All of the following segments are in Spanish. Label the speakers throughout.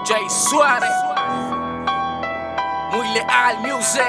Speaker 1: Jay Suárez, muy leal music.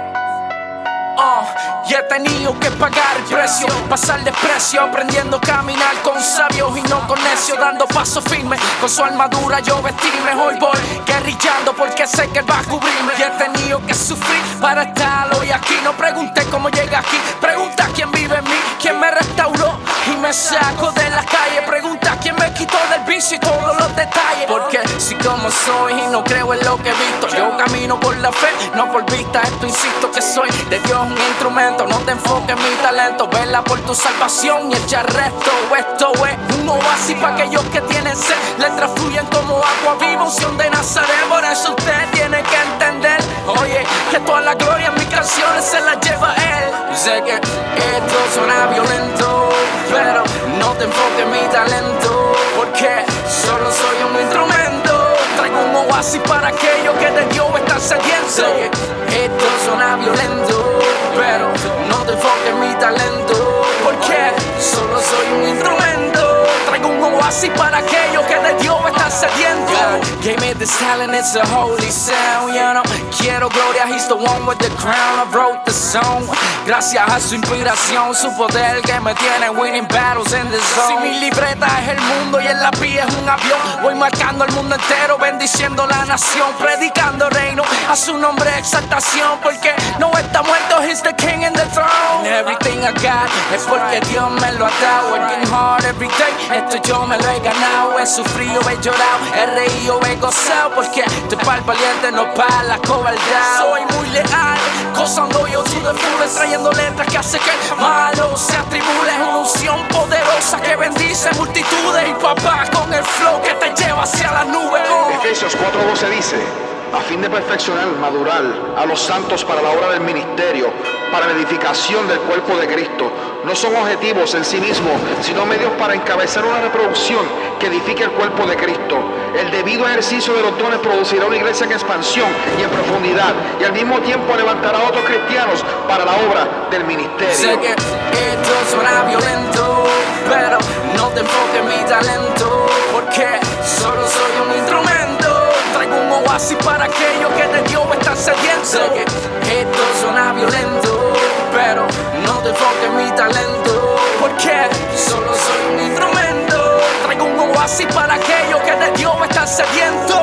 Speaker 1: Y he tenido que pagar el precio, pasar desprecio, aprendiendo a caminar con sabios y no con necios, dando paso firme, con su armadura yo vestirme. Hoy voy guerrillando porque sé que él va a cubrirme. Y he tenido que sufrir para estar hoy aquí. No pregunté cómo llegué aquí, pregunta quién vive en mí, quién me restauró y me sacó de la calle. Pregunta quién me quitó del vicio y todos los detalles. Porque si como soy y no creo en lo que he visto, yo camino por la fe, no por vista. Esto insisto que soy de Dios un instrumento. No te enfoques en mi talento, vela por tu salvación y echa resto. Esto es un oasis para aquellos que tienen sed. Letras fluyen como agua viva, unción de Nazaret. Por eso usted tiene que entender, oye, que toda la gloria en mis canciones se la lleva él. Yo sé que esto suena violento, pero no te enfoques en mi talento, porque solo soy un instrumento. Traigo un oasis para aquellos que de Dios están sedientos. Sé que esto suena violento, pero no te enfoques en mi talento, porque solo soy un instrumento. Traigo un oasis para aquellos que de Dios están sedientos. God gave me this talent, it's a holy sound. You know, quiero gloria, he's the one with the crown. I wrote the song, gracias a su inspiración, su poder que me tiene winning battles in the zone. Si mi libreta es el mundo y el lápiz es un avión, voy marcando el mundo entero, bendiciendo la nación, predicando reino, a su nombre exaltación, porque no está muerto, he's the king in the throne. And everything I got es porque Dios me lo ha dado. Working hard every day, esto yo me lo he ganado. He sufrido, he llorado, he reído, he gozado, porque estoy para el valiente, no para la cobardía. Soy muy leal, gozando yo to the fullest, trayendo letras que hace que el malo se atribule. Es una unción poderosa que bendice multitudes, y papá con el flow que te lleva hacia las nubes.
Speaker 2: Efesios 4:12 dice: a fin de perfeccionar, madurar a los santos para la obra del ministerio, para la edificación del cuerpo de Cristo. No son objetivos en sí mismos, sino medios para encabezar una reproducción que edifique el cuerpo de Cristo. El debido ejercicio de los dones producirá una iglesia en expansión y en profundidad, y al mismo tiempo levantará a otros cristianos para la obra del ministerio.
Speaker 1: Sé que esto suena violento, pero no te enfoques en mi talento, porque solo soy un instrumento. Traigo un oasis para aquellos que de Dios están sedientos. Sé que esto suena violento, pero no te enfoques en mi talento, porque solo soy un instrumento. Traigo un oasis para aquellos que de Dios están sedientos.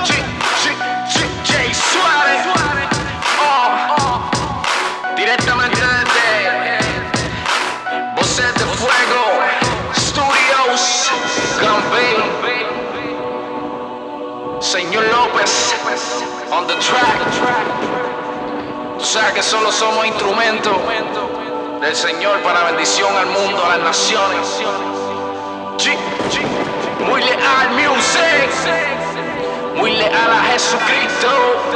Speaker 2: Jay Suárez, directamente desde Voces de Fuego Studios, Gambay. Señor López on the track. Tú sabes que solo somos instrumentos del Señor para bendición al mundo, a las naciones. Muy leal music, muy leal a Jesucristo.